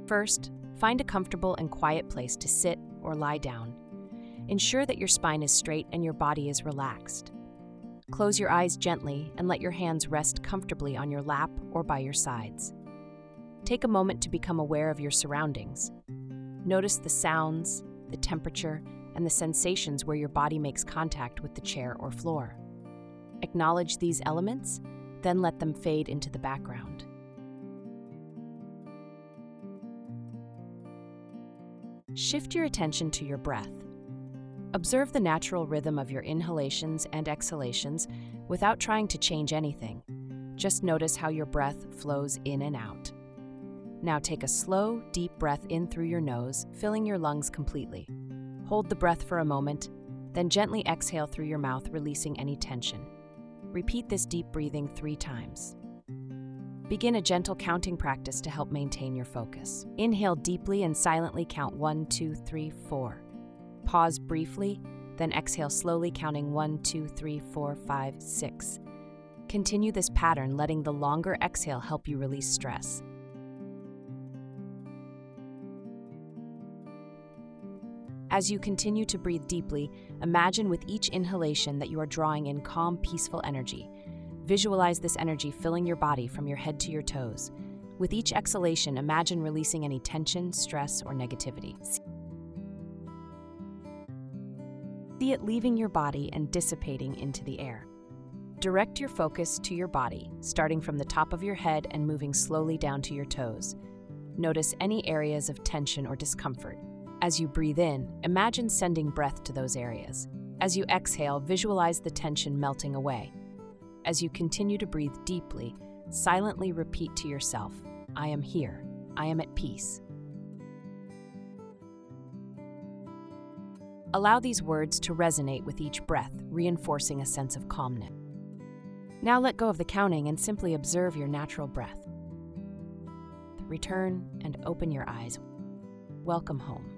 First, find a comfortable and quiet place to sit or lie down. Ensure that your spine is straight and your body is relaxed. Close your eyes gently and let your hands rest comfortably on your lap or by your sides. Take a moment to become aware of your surroundings. Notice the sounds, the temperature, and the sensations where your body makes contact with the chair or floor. Acknowledge these elements, then let them fade into the background. Shift your attention to your breath. Observe the natural rhythm of your inhalations and exhalations without trying to change anything. Just notice how your breath flows in and out. Now take a slow, deep breath in through your nose, filling your lungs completely. Hold the breath for a moment, then gently exhale through your mouth, releasing any tension. Repeat this deep breathing 3 times. Begin a gentle counting practice to help maintain your focus. Inhale deeply and silently count 1, 2, 3, 4. Pause briefly, then exhale slowly, counting 1, 2, 3, 4, 5, 6. Continue this pattern, letting the longer exhale help you release stress. As you continue to breathe deeply, imagine with each inhalation that you are drawing in calm, peaceful energy. Visualize this energy filling your body from your head to your toes. With each exhalation, imagine releasing any tension, stress, or negativity. See it leaving your body and dissipating into the air. Direct your focus to your body, starting from the top of your head and moving slowly down to your toes. Notice any areas of tension or discomfort. As you breathe in, imagine sending breath to those areas. As you exhale, visualize the tension melting away. As you continue to breathe deeply, silently repeat to yourself, "I am here. I am at peace." Allow these words to resonate with each breath, reinforcing a sense of calmness. Now let go of the counting and simply observe your natural breath. Return and open your eyes. Welcome home.